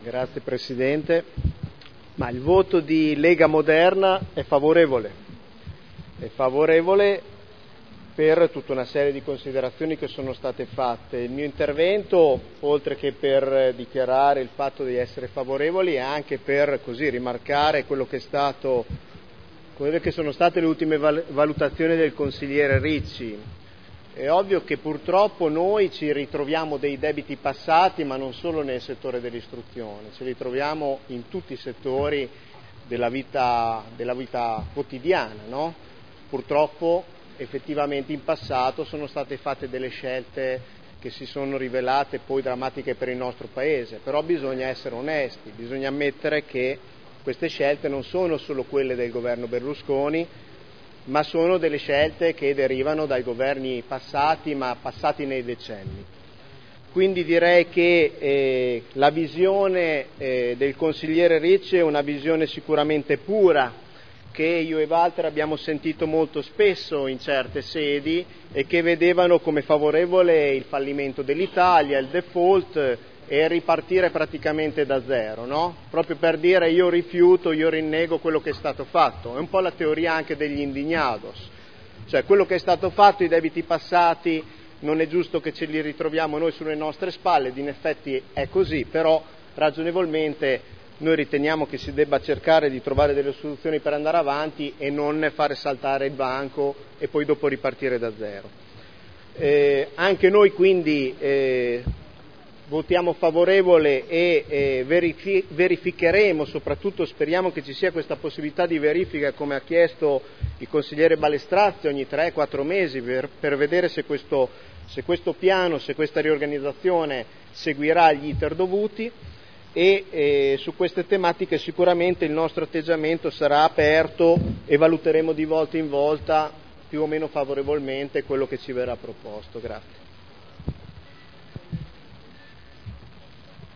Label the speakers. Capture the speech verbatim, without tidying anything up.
Speaker 1: Grazie Presidente. Ma il voto di Lega Moderna è favorevole. È favorevole per tutta una serie di considerazioni che sono state fatte. Il mio intervento, oltre che per dichiarare il fatto di essere favorevoli, è anche per così rimarcare quello che è stato, quelle che sono state le ultime valutazioni del consigliere Ricci. È ovvio che purtroppo noi ci ritroviamo dei debiti passati, ma non solo nel settore dell'istruzione, ci ritroviamo in tutti i settori della vita, della vita quotidiana, no? Purtroppo effettivamente in passato sono state fatte delle scelte che si sono rivelate poi drammatiche per il nostro Paese, però bisogna essere onesti, bisogna ammettere che queste scelte non sono solo quelle del governo Berlusconi, ma sono delle scelte che derivano dai governi passati, ma passati nei decenni. Quindi direi che eh, la visione eh, del consigliere Ricci è una visione sicuramente pura, che io e Walter abbiamo sentito molto spesso in certe sedi e che vedevano come favorevole il fallimento dell'Italia, il default e ripartire praticamente da zero, no? Proprio per dire io rifiuto, io rinnego quello che è stato fatto. È un po' la teoria anche degli indignados, cioè quello che è stato fatto, i debiti passati, non è giusto che ce li ritroviamo noi sulle nostre spalle, ed in effetti è così, però ragionevolmente noi riteniamo che si debba cercare di trovare delle soluzioni per andare avanti e non fare saltare il banco e poi dopo ripartire da zero. Eh, anche noi quindi eh, votiamo favorevole e eh, verifi- verificheremo, soprattutto speriamo che ci sia questa possibilità di verifica, come ha chiesto il consigliere Balestrazzi, ogni tre quattro mesi per, per vedere se questo, se questo piano, se questa riorganizzazione seguirà gli iter dovuti. E eh, su queste tematiche sicuramente il nostro atteggiamento sarà aperto e valuteremo di volta in volta più o meno favorevolmente quello che ci verrà proposto. Grazie.